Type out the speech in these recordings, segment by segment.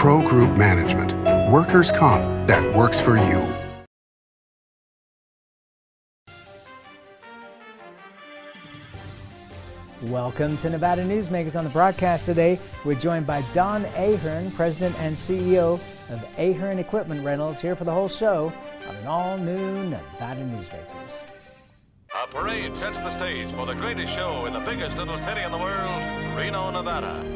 Pro Group Management, workers' comp that works for you. Welcome to Nevada Newsmakers. On the broadcast today, we're joined by Don Ahern, President and CEO of Ahern Equipment Rentals, here for the whole show on an all-new Nevada Newsmakers. A parade sets the stage for the greatest show in the biggest little city in the world, Reno, Nevada.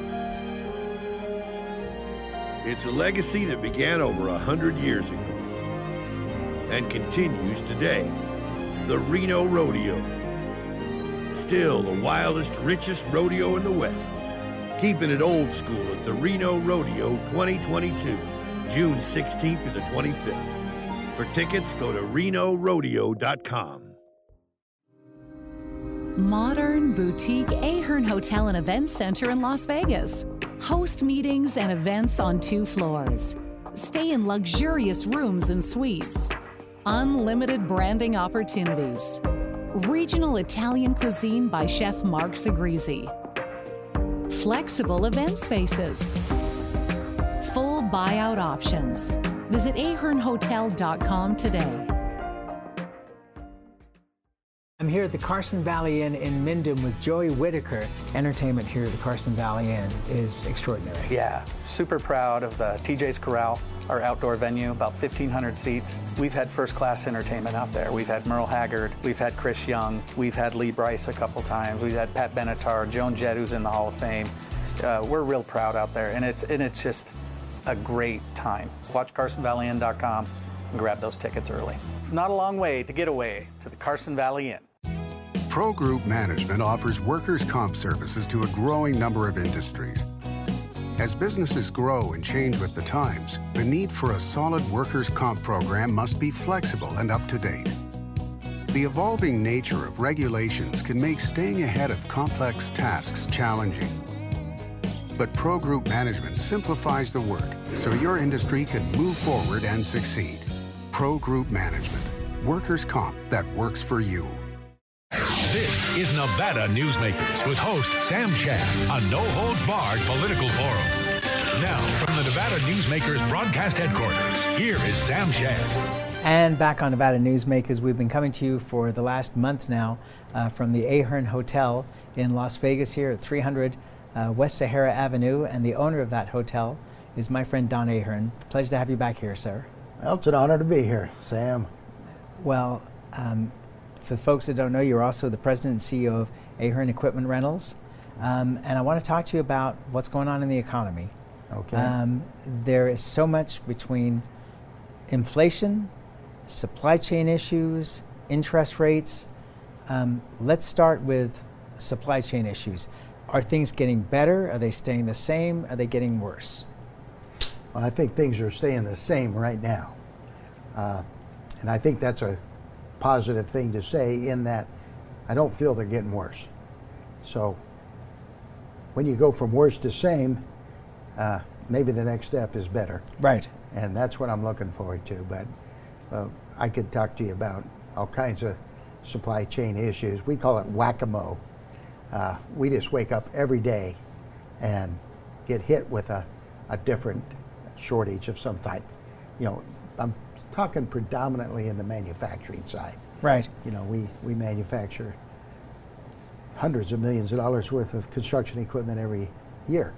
It's a legacy that began over 100 years ago and continues today. The Reno Rodeo. Still the wildest, richest rodeo in the West. Keeping it old school at the Reno Rodeo 2022, June 16th to the 25th. For tickets, go to renorodeo.com. Modern boutique Ahern Hotel and Events Center in Las Vegas. Host meetings and events on 2 floors. Stay in luxurious rooms and suites. Unlimited branding opportunities. Regional Italian cuisine by Chef Mark Segrisi. Flexible event spaces. Full buyout options. Visit ahernhotel.com today. I'm here at the Carson Valley Inn in Minden with Joey Whitaker. Entertainment here at the Carson Valley Inn is extraordinary. Yeah, super proud of the TJ's Corral, our outdoor venue, about 1,500 seats. We've had first-class entertainment out there. We've had Merle Haggard, we've had Chris Young, we've had Lee Brice a couple times, we've had Pat Benatar, Joan Jett, who's in the Hall of Fame. We're real proud out there, and it's just a great time. Watch CarsonValleyInn.com and grab those tickets early. It's not a long way to get away to the Carson Valley Inn. Pro Group Management offers workers' comp services to a growing number of industries. As businesses grow and change with the times, the need for a solid workers' comp program must be flexible and up to date. The evolving nature of regulations can make staying ahead of complex tasks challenging. But Pro Group Management simplifies the work so your industry can move forward and succeed. Pro Group Management, workers' comp that works for you. This is Nevada Newsmakers with host Sam Shad, a no-holds-barred political forum. Now, from the Nevada Newsmakers broadcast headquarters, here is Sam Shad. And back on Nevada Newsmakers, we've been coming to you for the last month now from the Ahern Hotel in Las Vegas here at 300 West Sahara Avenue, and the owner of that hotel is my friend Don Ahern. Pleasure to have you back here, sir. Well, it's an honor to be here, Sam. Well, for folks that don't know, you're also the president and CEO of Ahern Equipment Rentals. And I want to talk to you about what's going on in the economy. Okay. There is so much between inflation, supply chain issues, interest rates. Let's start with supply chain issues. Are things getting better? Are they staying the same? Are they getting worse? Well, I think things are staying the same right now. And I think that's a positive thing to say, in that I don't feel they're getting worse. So when you go from worse to same, maybe the next step is better. Right. And that's what I'm looking forward to. But I could talk to you about all kinds of supply chain issues. We call it whack-a-mole. We just wake up every day and get hit with a different shortage of some type. You know, I'm talking predominantly in the manufacturing side. Right. You know, we manufacture hundreds of millions of dollars worth of construction equipment every year.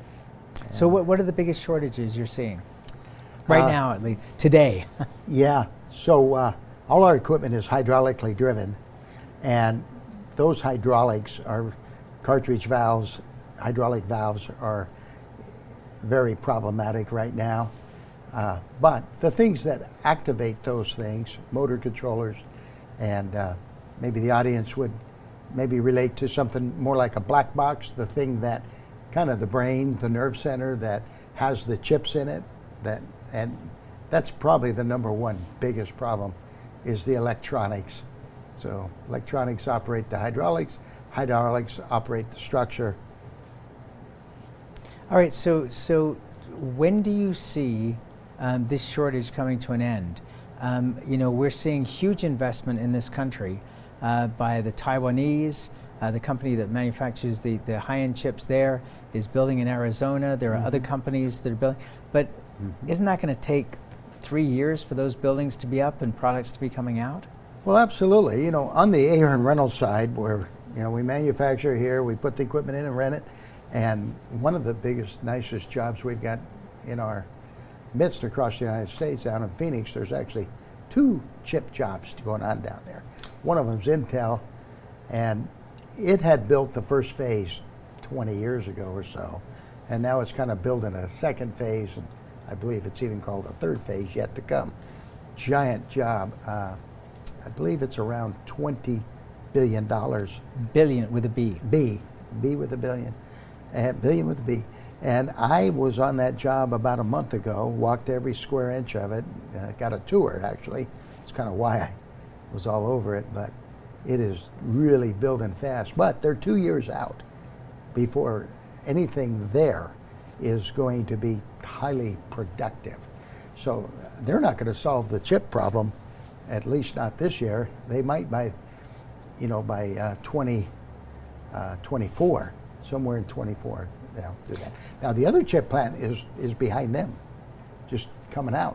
So what are the biggest shortages you're seeing? Right now, at least, today. Yeah, so all our equipment is hydraulically driven, and those hydraulics are cartridge valves. Hydraulic valves are very problematic right now. But the things that activate those things, motor controllers, and maybe the audience would maybe relate to something more like a black box, the thing that kind of the brain, the nerve center that has the chips in it, and that's probably the number one biggest problem, is the electronics. So electronics operate the hydraulics operate the structure. All right, so when do you see this shortage coming to an end? You know, we're seeing huge investment in this country by the Taiwanese, The company that manufactures the high-end chips there is building in Arizona. There are other companies that are building. But isn't that going to take 3 years for those buildings to be up and products to be coming out? Well, absolutely. You know, on the Ahern Reynolds side, where, you know, we manufacture here, we put the equipment in and rent it, and one of the biggest, nicest jobs we've got in our midst across the United States, down in Phoenix, there's actually 2 chip jobs going on down there. One of them's Intel, and it had built the first phase 20 years ago or so, and now it's kind of building a second phase, and I believe it's even called a third phase yet to come. Giant job. I believe it's around $20 billion. Billion with a B. B with a billion, and billion with a B. And I was on that job about a month ago, walked every square inch of it, got a tour actually. It's kind of why I was all over it, but it is really building fast. But they're 2 years out before anything there is going to be highly productive. So they're not going to solve the chip problem, at least not this year. They might by 2024, somewhere in 24. They'll do that. Now the other chip plant is behind them, just coming out.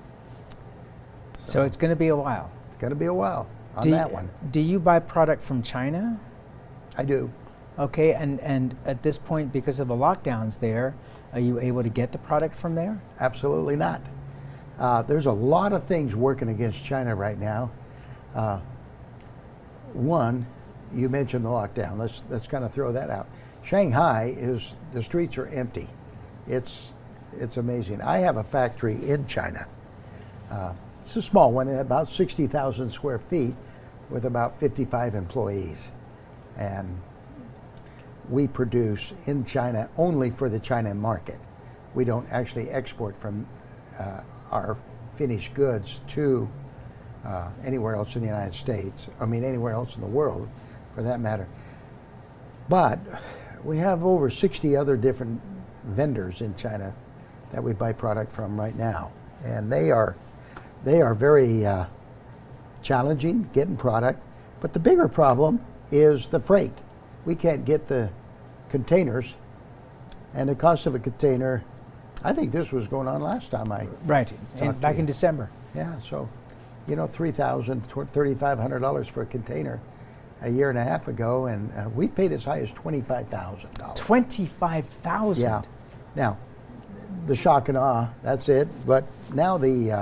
So it's going to be a while. It's going to be a while on that one. Do you buy product from China? I do. Okay, and at this point, because of the lockdowns there, are you able to get the product from there? Absolutely not. There's a lot of things working against China right now. One, you mentioned the lockdown. Let's kind of throw that out. Shanghai the streets are empty. It's amazing. I have a factory in China. It's a small one, about 60,000 square feet, with about 55 employees, and we produce in China only for the China market. We don't actually export from our finished goods to anywhere else in the United States. I mean, anywhere else in the world, for that matter. But we have over 60 other different vendors in China that we buy product from right now, and they are very challenging getting product. But the bigger problem is the freight. We can't get the containers, and the cost of a container, I think this was going on last time I back in December. Yeah, so you know, $3,000, $3,500 for a container a year and a half ago, and we paid as high as $25,000. $25,000. Yeah. Now, the shock and awe, that's it. But now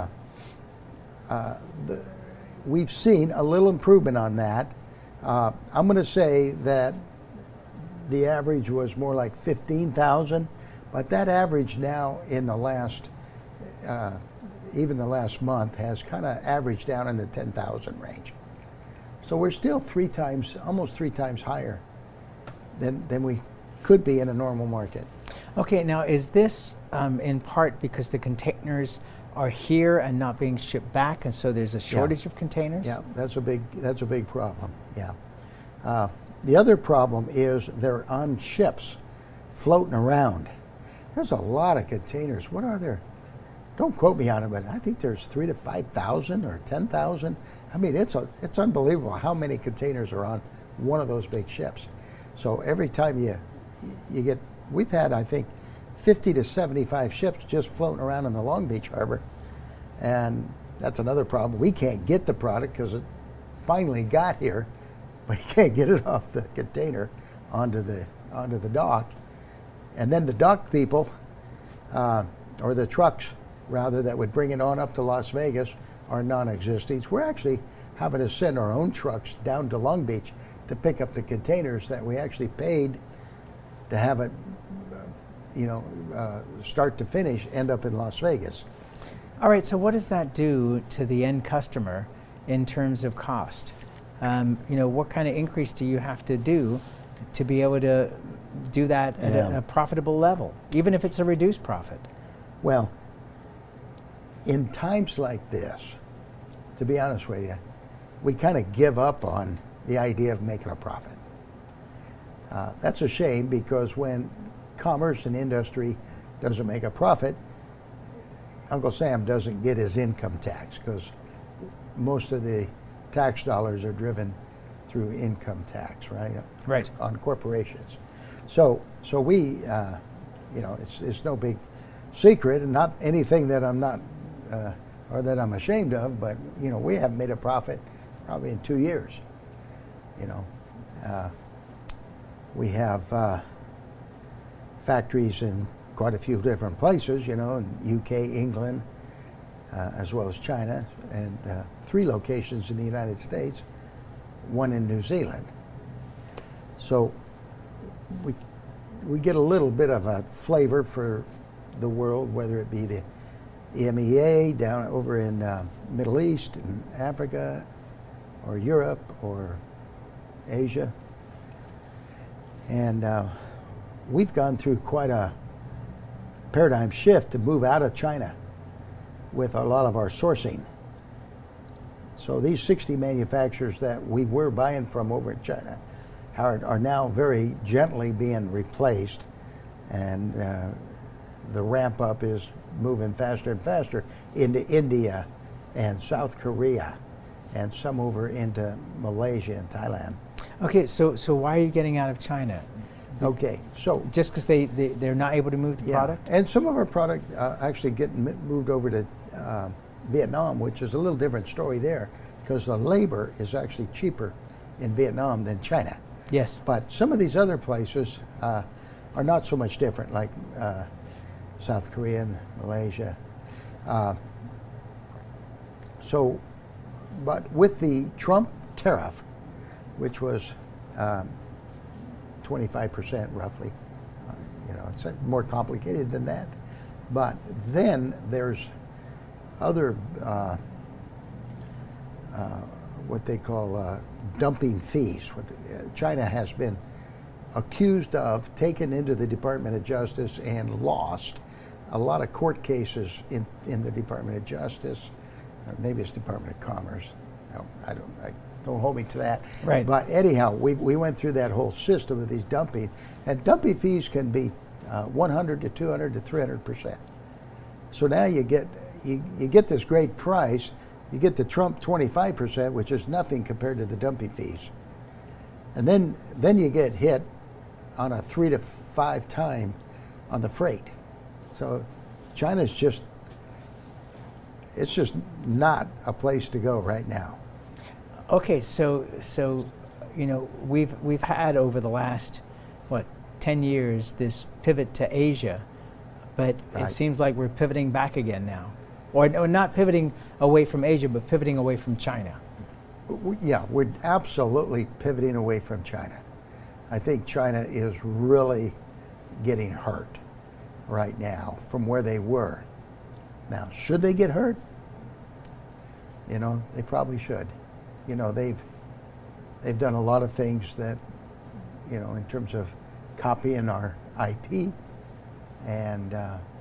we've seen a little improvement on that. I'm going to say that the average was more like 15,000, but that average now in the last, even the last month, has kind of averaged down in the 10,000 range. So we're still almost three times higher than we could be in a normal market. Okay, now is this in part because the containers are here and not being shipped back, and so there's a shortage of containers? Yeah, that's a big problem. Yeah. The other problem is they're on ships, floating around. There's a lot of containers. What are there? Don't quote me on it, but I think there's 3,000 to 5,000 or 10,000. I mean, it's unbelievable how many containers are on one of those big ships. So every time you get, we've had, I think, 50 to 75 ships just floating around in the Long Beach Harbor, and that's another problem. We can't get the product because it finally got here, but you can't get it off the container onto the dock, and then the dock people, or the trucks rather, that would bring it on up to Las Vegas are non-existent. We're actually having to send our own trucks down to Long Beach to pick up the containers that we actually paid to have it, start to finish, end up in Las Vegas. All right, so what does that do to the end customer in terms of cost? What kind of increase do you have to do to be able to do that at a profitable level, even if it's a reduced profit? Well, in times like this, to be honest with you, we kind of give up on the idea of making a profit. That's a shame, because when commerce and industry doesn't make a profit, Uncle Sam doesn't get his income tax, because most of the tax dollars are driven through income tax, right? Right. On corporations. So we, you know, it's no big secret, and not anything that I'm not, or that I'm ashamed of, but, you know, we haven't made a profit probably in 2 years. You know, we have factories in quite a few different places, you know, in UK, England, as well as China, and 3 locations in the United States, 1 in New Zealand. So we get a little bit of a flavor for the world, whether it be the EMEA down over in Middle East and Africa, or Europe, or Asia. And we've gone through quite a paradigm shift to move out of China with a lot of our sourcing. So these 60 manufacturers that we were buying from over in China are now very gently being replaced, and the ramp up is moving faster and faster into India and South Korea, and some over into Malaysia and Thailand. Okay, so why are you getting out of China? Okay, so just because they're not able to move the product? And some of our product actually getting moved over to Vietnam, which is a little different story there, because the labor is actually cheaper in Vietnam than China. Yes. But some of these other places are not so much different, like South Korea and Malaysia. But with the Trump tariff, which was 25% roughly, you know, it's more complicated than that. But then there's other what they call dumping fees. China has been accused of, taken into the Department of Justice and lost a lot of court cases in the Department of Justice, or maybe it's Department of Commerce. No, I don't hold me to that. Right. But anyhow, we went through that whole system of these dumping, and dumping fees can be 100 to 200 to 300%. So now you get this great price. You get the Trump 25%, which is nothing compared to the dumping fees. And then you get hit on a 3 to 5 time on the freight. So China's it's just not a place to go right now. Okay, so you know, we've had over the last 10 years this pivot to Asia, but Right. It seems like we're pivoting back again now. Or not pivoting away from Asia, but pivoting away from China. Yeah, we're absolutely pivoting away from China. I think China is really getting hurt right now from where they were. Now, should they get hurt? You know, they probably should. You know, they've done a lot of things that, you know, in terms of copying our IP and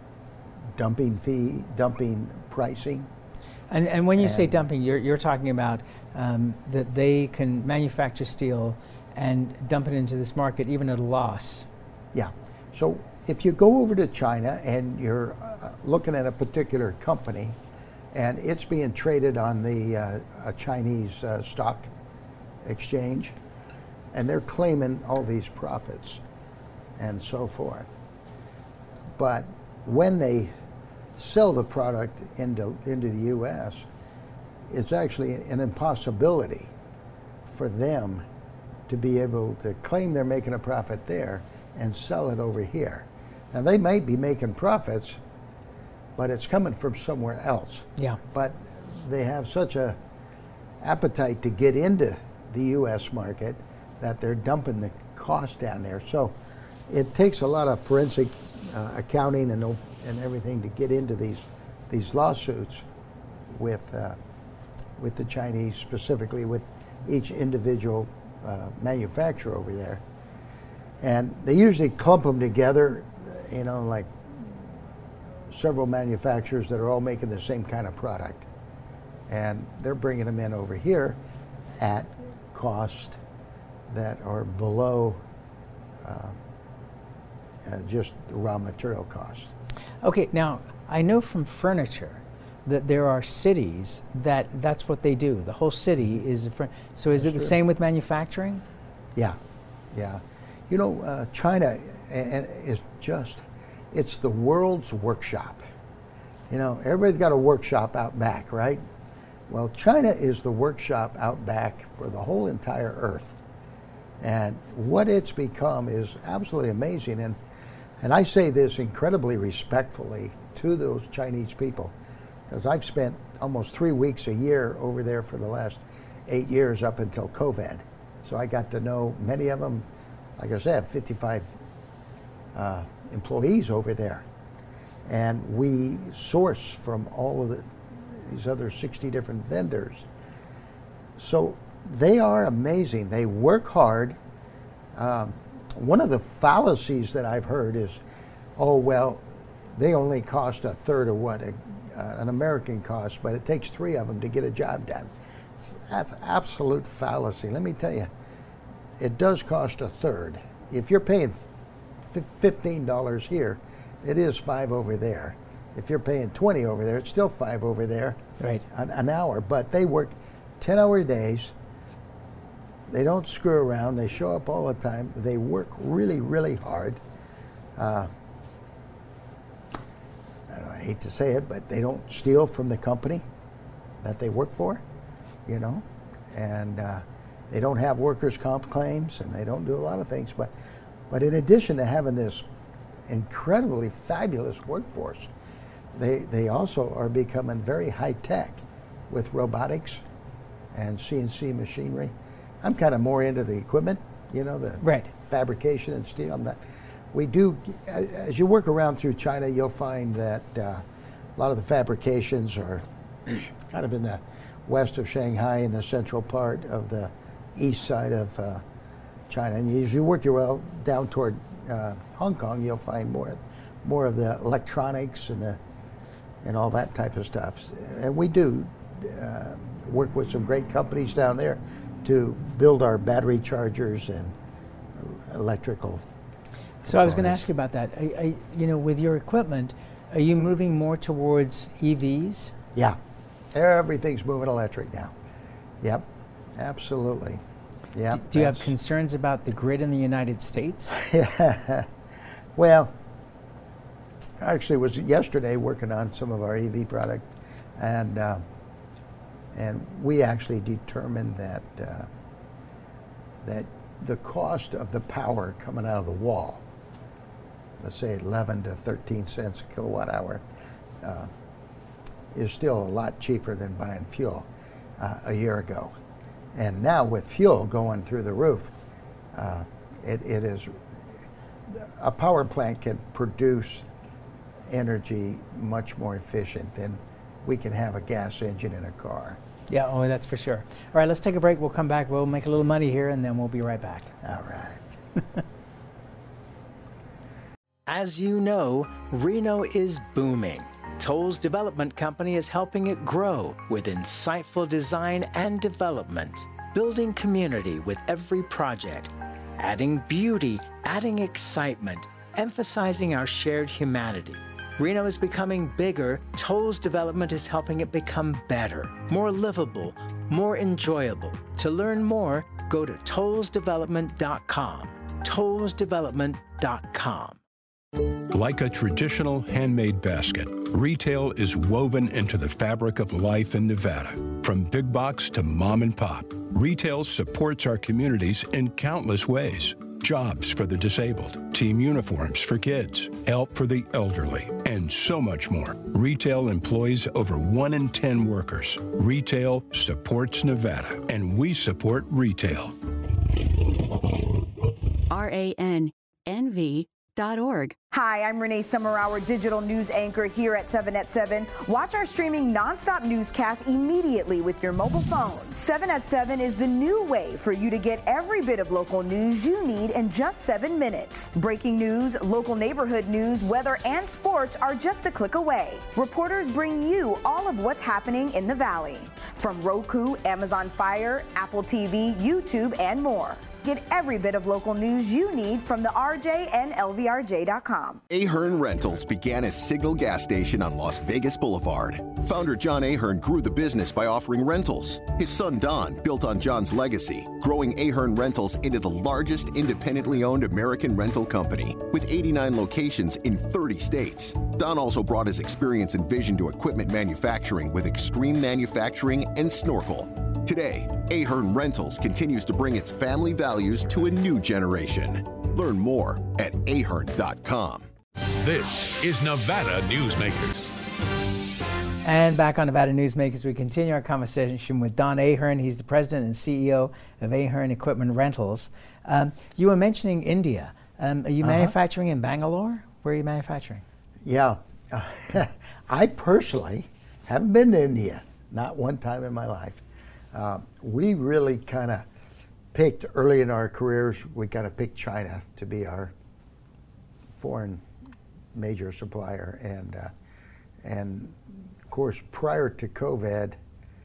dumping pricing. And when you say dumping, you're talking about that they can manufacture steel and dump it into this market even at a loss. Yeah. So if you go over to China and you're looking at a particular company and it's being traded on the Chinese stock exchange, and they're claiming all these profits and so forth. But when they sell the product into the U.S., it's actually an impossibility for them to be able to claim they're making a profit there and sell it over here. Now, they might be making profits, but it's coming from somewhere else. Yeah. But they have such a appetite to get into the U.S. market that they're dumping the cost down there. So it takes a lot of forensic accounting and everything to get into these lawsuits with the Chinese, specifically with each individual manufacturer over there. And they usually clump them together, you know, like several manufacturers that are all making the same kind of product. And they're bringing them in over here at cost that are below just the raw material cost. Okay, now I know from furniture that there are cities that's what they do. The whole city is so is it the same with manufacturing? Yeah, yeah. You know, China is just, it's the world's workshop. You know, everybody's got a workshop out back, right? Well, China is the workshop out back for the whole entire earth. And what it's become is absolutely amazing. And I say this incredibly respectfully to those Chinese people, because I've spent almost 3 weeks a year over there for the last 8 years up until COVID. So I got to know many of them. Like I said, 55 employees over there. And we source from all of these other 60 different vendors. So they are amazing. They work hard. One of the fallacies that I've heard is, oh, well, they only cost a third of what an American costs, but it takes 3 of them to get a job done. That's absolute fallacy. Let me tell you, it does cost a third. If you're paying $15 here, it is $5 over there. If you're paying $20 over there, it's still $5 over there, right? An hour. But they work 10-hour days. They don't screw around. They show up all the time. They work really, really hard. I hate to say it, but they don't steal from the company that they work for, you know, and they don't have workers' comp claims, and they don't do a lot of things. But in addition to having this incredibly fabulous workforce, they also are becoming very high tech with robotics and CNC machinery. I'm kind of more into the equipment, you know, the fabrication and steel. I'm not. We do, as you work around through China, you'll find that a lot of the fabrications are kind of in the west of Shanghai, in the central part of the east side of China. And as you work your way down toward Hong Kong, you'll find more of the electronics and all that type of stuff. And we do work with some great companies down there to build our battery chargers and electrical. So I was going to ask you about that. You know, with your equipment, are you moving more towards EVs? Yeah, everything's moving electric now. Yep, absolutely. Yeah. Do you have concerns about the grid in the United States? Yeah. Well, I actually was yesterday working on some of our EV product, and we actually determined that that the cost of the power coming out of the wall, let's say 11 to 13 cents a kilowatt hour, is still a lot cheaper than buying fuel a year ago. And now with fuel going through the roof, it is, a power plant can produce energy much more efficient than we can have a gas engine in a car. Yeah, oh, that's for sure. All right, let's take a break. We'll come back. We'll make a little money here, and then we'll be right back. All right. As you know, Reno is booming. Toll's development company is helping it grow with insightful design and development, building community with every project, adding beauty, adding excitement, emphasizing our shared humanity. Reno is becoming bigger. Toll's development is helping it become better, more livable, more enjoyable. To learn more, go to tollsdevelopment.com. tollsdevelopment.com. Like a traditional handmade basket, retail is woven into the fabric of life in Nevada. From big box to mom and pop, retail supports our communities in countless ways. Jobs for the disabled, team uniforms for kids, help for the elderly, and so much more. Retail employs over 1 in 10 workers. Retail supports Nevada, and we support retail. RANNV.org. Hi, I'm Renee Summerauer, digital news anchor here at 7 at 7. Watch our streaming nonstop newscast immediately with your mobile phone. 7 at 7 is the new way for you to get every bit of local news you need in just 7 minutes. Breaking news, local neighborhood news, weather, and sports are just a click away. Reporters bring you all of what's happening in the Valley. From Roku, Amazon Fire, Apple TV, YouTube, and more. Get every bit of local news you need from the RJ and LVRJ.com. Ahern Rentals began as Signal Gas Station on Las Vegas Boulevard. Founder John Ahern grew the business by offering rentals. His son Don built on John's legacy, growing Ahern Rentals into the largest independently owned American rental company with 89 locations in 30 states. Don also brought his experience and vision to equipment manufacturing with Extreme Manufacturing and Snorkel. Today, Ahern Rentals continues to bring its family values to a new generation. Learn more at ahern.com. This is Nevada Newsmakers. And back on Nevada Newsmakers, we continue our conversation with Don Ahern. He's the president and CEO of Ahern Equipment Rentals. You were mentioning India. Are you manufacturing in Bangalore? Where are you manufacturing? Yeah. I personally haven't been to India, not one time in my life. We really kind of picked, early in our careers, we kind of picked China to be our foreign major supplier. And of course, prior to COVID,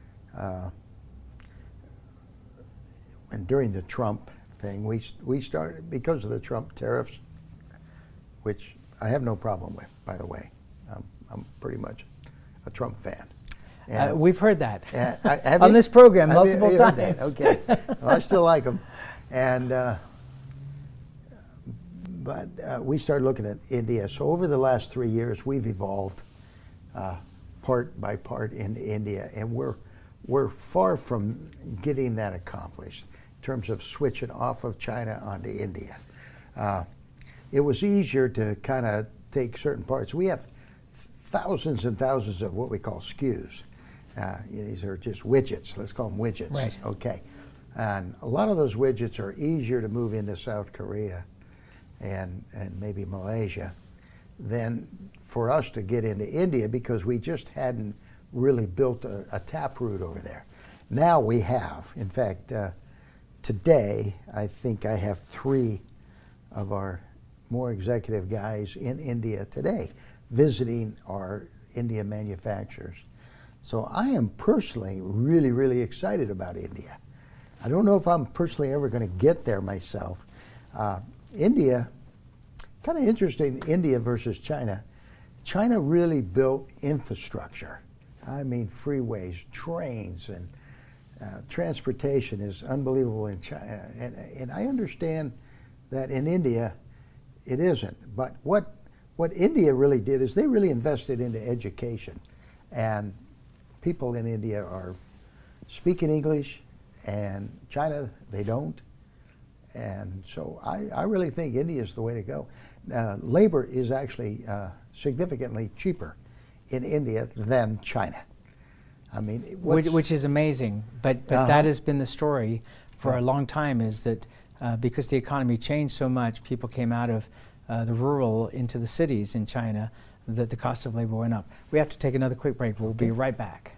and during the Trump thing, we started, because of the Trump tariffs, which I have no problem with, by the way. I'm pretty much a Trump fan. We've heard that on this program multiple times. Okay, well, I still like them, but we started looking at India. So over the last 3 years, we've evolved part by part into India, and we're far from getting that accomplished in terms of switching off of China onto India. It was easier to kind of take certain parts. We have thousands and thousands of what we call SKUs. These are just widgets. Let's call them widgets. Right. Okay. And a lot of those widgets are easier to move into South Korea and maybe Malaysia than for us to get into India, because we just hadn't really built a taproot over there. Now we have. In fact, today, I think I have 3 of our more executive guys in India today visiting our India manufacturers. So I am personally really, really excited about India. I don't know if I'm personally ever going to get there myself. India, kind of interesting, India versus China. China really built infrastructure. I mean, freeways, trains, and transportation is unbelievable in China. And I understand that in India, it isn't. But what India really did is they really invested into education. And people in India are speaking English, and China, they don't. And so I really think India is the way to go. Labor is actually significantly cheaper in India than China. I mean, which is amazing, but that has been the story for a long time, is that because the economy changed so much, people came out of the rural into the cities in China, that the cost of labor went up. We have to take another quick break. We'll be right back.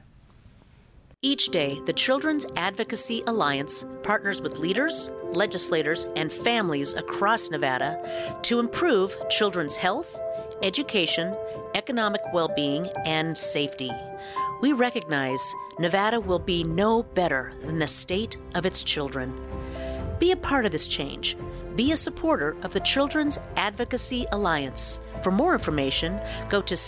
Each day, the Children's Advocacy Alliance partners with leaders, legislators, and families across Nevada to improve children's health, education, economic well-being, and safety. We recognize Nevada will be no better than the state of its children. Be a part of this change. Be a supporter of the Children's Advocacy Alliance. For more information, go to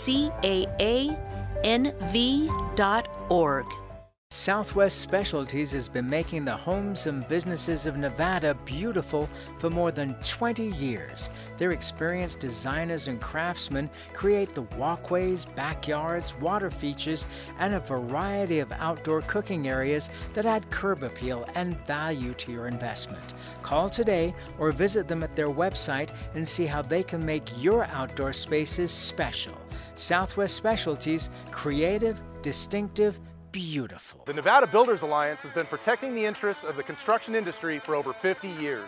caanv.org. Southwest Specialties has been making the homes and businesses of Nevada beautiful for more than 20 years. Their experienced designers and craftsmen create the walkways, backyards, water features, and a variety of outdoor cooking areas that add curb appeal and value to your investment. Call today or visit them at their website and see how they can make your outdoor spaces special. Southwest Specialties, creative, distinctive, beautiful. The Nevada Builders Alliance has been protecting the interests of the construction industry for over 50 years.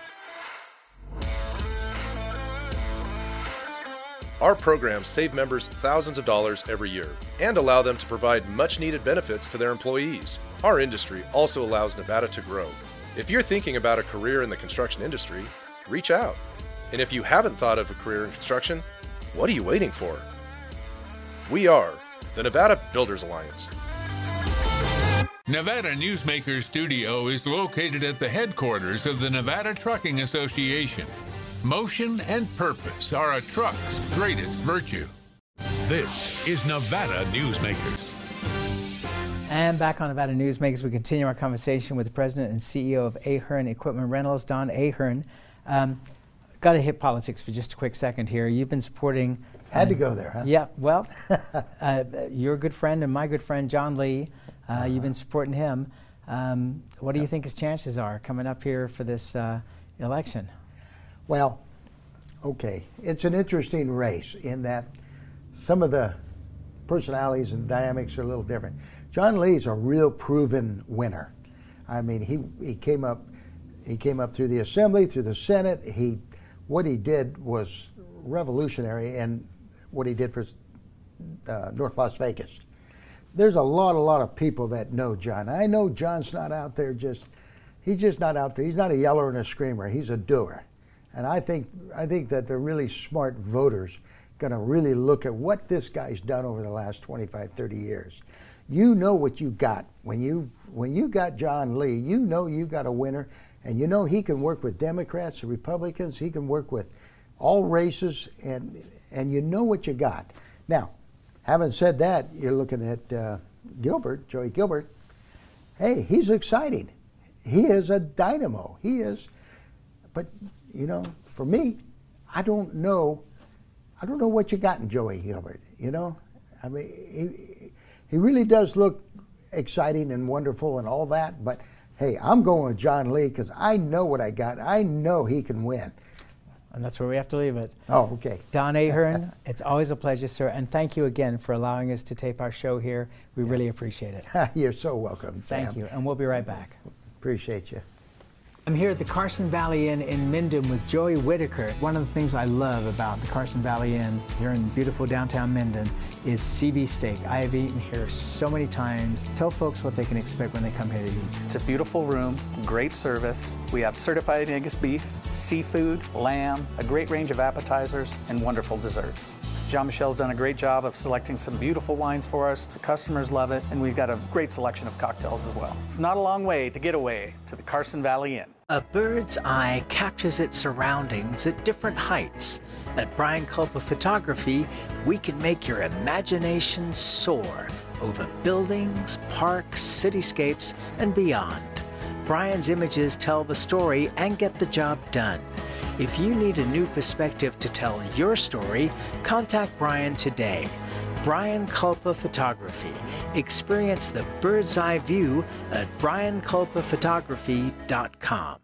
Our programs save members thousands of dollars every year and allow them to provide much-needed benefits to their employees. Our industry also allows Nevada to grow. If you're thinking about a career in the construction industry, reach out. And if you haven't thought of a career in construction, what are you waiting for? We are the Nevada Builders Alliance. Nevada Newsmakers Studio is located at the headquarters of the Nevada Trucking Association. Motion and purpose are a truck's greatest virtue. This is Nevada Newsmakers. And back on Nevada Newsmakers, we continue our conversation with the president and CEO of Ahern Equipment Rentals, Don Ahern. Got to hit politics for just a quick second here. You've been supporting... Had to go there, huh? Yeah, well, your good friend and my good friend, John Lee, you've been supporting him. What do you think his chances are coming up here for this election? Well, okay, it's an interesting race in that some of the personalities and dynamics are a little different. John Lee's a real proven winner. I mean, he came up through the Assembly, through the Senate. What he did was revolutionary, and what he did for North Las Vegas. There's a lot of people that know John. I know John's not out there he's just not out there. He's not a yeller and a screamer. He's a doer. And I think that the really smart voters going to really look at what this guy's done over the last 25, 30 years. You know what you got. When you got John Lee, you know you got a winner, and you know he can work with Democrats and Republicans. He can work with all races, and you know what you got. Now, having said that, you're looking at Joey Gilbert. Hey, he's exciting. He is a dynamo. He is, but you know, for me, I don't know what you got in Joey Gilbert. You know, I mean, he really does look exciting and wonderful and all that. But hey, I'm going with John Lee because I know what I got. I know he can win. And that's where we have to leave it. Oh, okay. Don Ahern, it's always a pleasure, sir. And thank you again for allowing us to tape our show here. We really appreciate it. You're so welcome, Sam. Thank you. And we'll be right back. Appreciate you. I'm here at the Carson Valley Inn in Minden with Joey Whitaker. One of the things I love about the Carson Valley Inn here in beautiful downtown Minden is CB steak. I have eaten here so many times. Tell folks what they can expect when they come here to eat. It's a beautiful room, great service. We have certified Angus beef, seafood, lamb, a great range of appetizers, and wonderful desserts. Jean-Michel's done a great job of selecting some beautiful wines for us. The customers love it, and we've got a great selection of cocktails as well. It's not a long way to get away to the Carson Valley Inn. A bird's eye captures its surroundings at different heights. At Brian Culpa Photography, we can make your imagination soar over buildings, parks, cityscapes, and beyond. Brian's images tell the story and get the job done. If you need a new perspective to tell your story, contact Brian today. Brian Culpa Photography. Experience the bird's eye view at brianculpaphotography.com.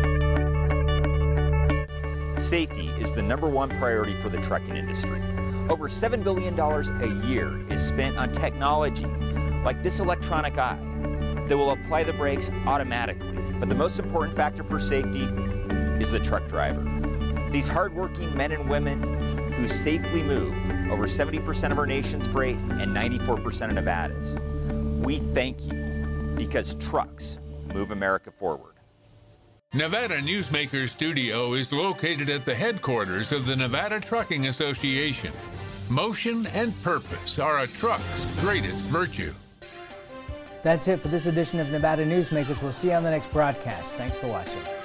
Safety is the #1 priority for the trucking industry. Over $7 billion a year is spent on technology like this electronic eye that will apply the brakes automatically. But the most important factor for safety is the truck driver. These hardworking men and women who safely move over 70% of our nation's freight and 94% of Nevada's. We thank you because trucks move America forward. Nevada Newsmakers Studio is located at the headquarters of the Nevada Trucking Association. Motion and purpose are a truck's greatest virtue. That's it for this edition of Nevada Newsmakers. We'll see you on the next broadcast. Thanks for watching.